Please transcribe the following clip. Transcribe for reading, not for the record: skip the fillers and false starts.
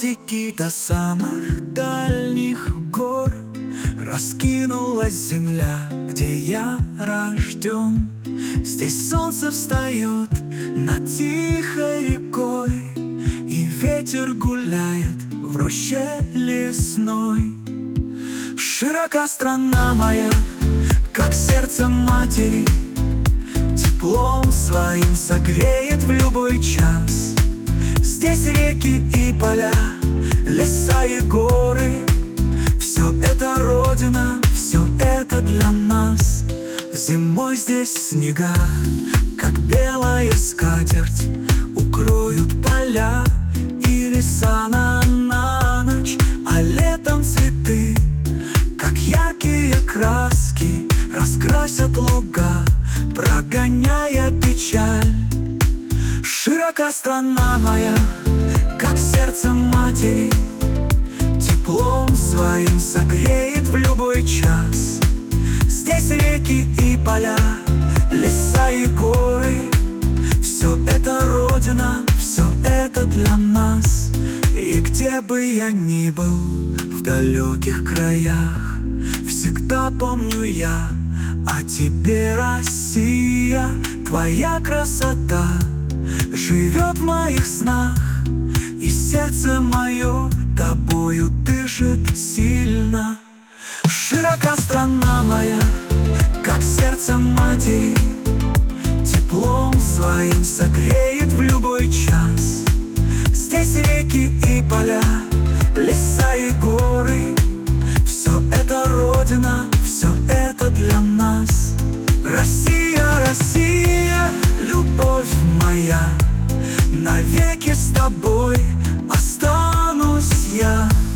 Балтики до самых дальних гор раскинулась земля, где я рожден. Здесь солнце встает над тихой рекой, и ветер гуляет в роще лесной. Широка страна моя, как сердце матери, теплом своим согреет в любой час. Здесь реки и поля, леса и горы, все это родина, все это для нас. Зимой здесь снега, как белая скатерть, укроют поля и леса на ночь. А летом цветы, как яркие краски, раскрасят луга, прогоняя печаль. Широка страна моя, как сердце матери, теплом своим согреет в любой час. Здесь реки и поля, леса и горы, все это родина, все это для нас. И где бы я ни был, в далеких краях, всегда помню я о тебе, Россия. Твоя красота живет в моих снах, и сердце мое тобою дышит сильно. Широка страна моя, как сердце матери, теплом своим согреет в любой час. Здесь реки и поля, леса и горы, все это родина, все это для нас. Россия, Россия, любовь моя, навеки с тобой останусь я.